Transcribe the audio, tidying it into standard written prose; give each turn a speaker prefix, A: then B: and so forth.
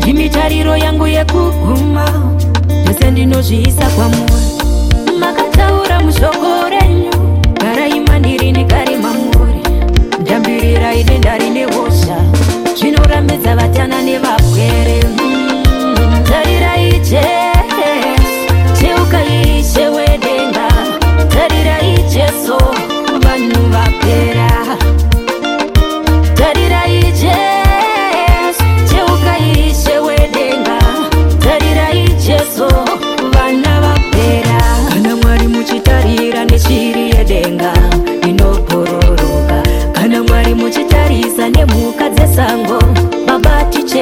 A: Mitariro yangu yekuguma Jose ndinozviisa kwamuri. Makataura mushoko renyu Garaima ndiri nekare mamuri. Ndambirira ine ndari nehosha Zvinorambidza vatana